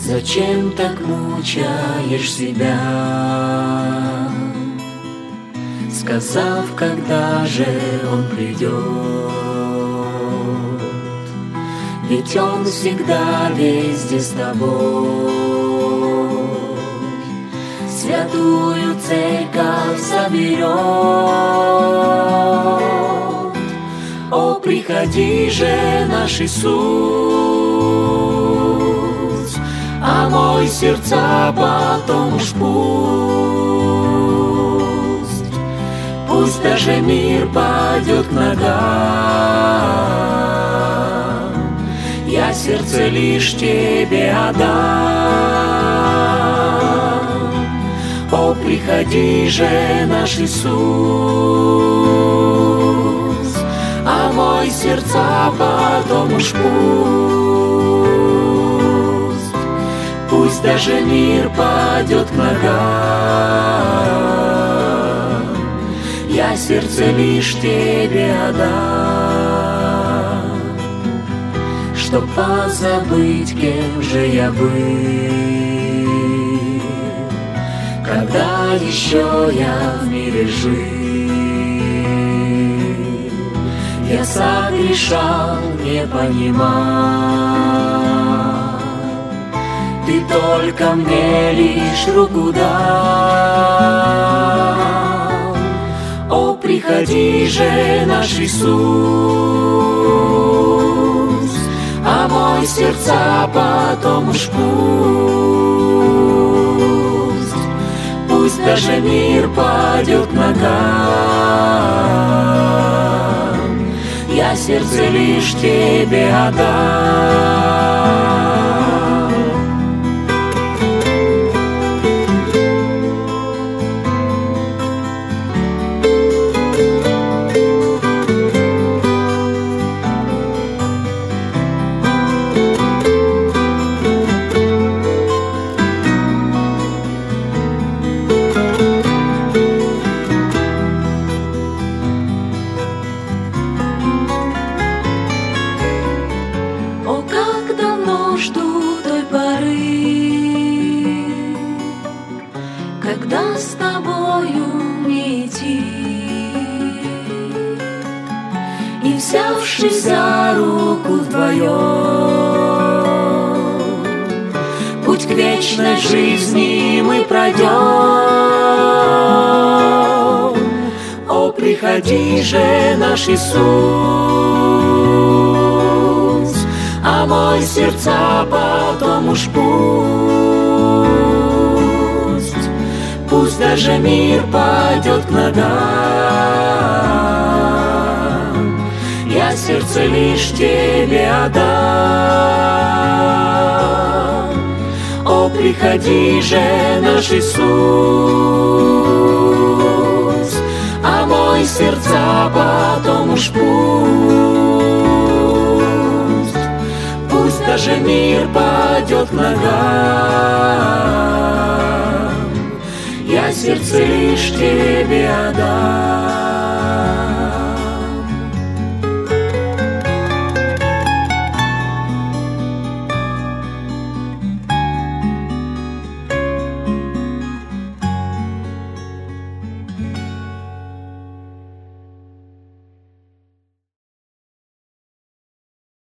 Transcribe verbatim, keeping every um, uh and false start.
Зачем так мучаешь себя, сказав, когда же он придет? Ведь он всегда везде с тобой. Святую церковь соберет. О, приходи же, наш Иисус, а мой сердца потом уж пусть, пусть даже мир падет к ногам, я сердце лишь тебе отдам. О, приходи же, наш Иисус, а мой сердца потом уж пусть, пусть даже мир падет к ногам, я сердце лишь тебе отдам. Чтоб позабыть, кем же я был, когда еще я в мире жил. Я согрешал, не понимал, ты только мне лишь руку дал. О, приходи же, наш Иисус, а мой сердца потом уж пусть, пусть даже мир падет к ногам, я сердце лишь тебе отдам. Когда с тобою не идти, и взявшись за руку вдвоем, путь к вечной жизни мы пройдем. О, приходи же, наш Иисус, а мой сердца потом уж пусть, пусть даже мир падет к ногам, я сердце лишь тебе отдам. О, приходи же, наш Иисус, а мой сердца потом уж пусть, пусть даже мир падет к ногам, я сердце лишь тебе отдам.